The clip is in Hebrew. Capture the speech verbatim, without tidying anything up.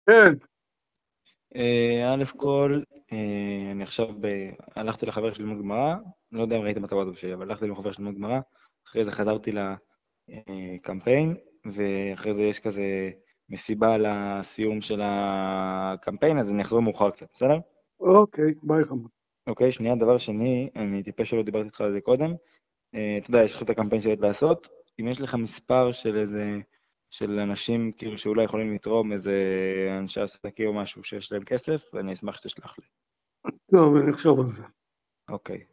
כן. א' כל, אני עכשיו הלכתי לחבר שלי ללמוד גמרא, לא יודע אם ראיתם את הוואטסאפ שלי, אבל הלכתי לחבר שלי ללמוד גמרא, אחרי זה חזרתי לקמפיין, ואחרי זה יש כזה מסיבה לסיום של הקמפיין, אז אני אחזור מאוחר קצת, בסדר? אוקיי, ביי חמוד. אוקיי, שנייה, דבר שני, אני טיפש שלא דיברתי איתך על זה קודם, אתה יודע, יש לך את הקמפיין שלי לעשות, אם יש לך מספר של איזה, של אנשים כאילו שאולי יכולים לתרום, איזה אנשי עסקים או משהו שיש להם כסף, אני אשמח שתשלח לי. טוב, אני אחשוב על זה. אוקיי.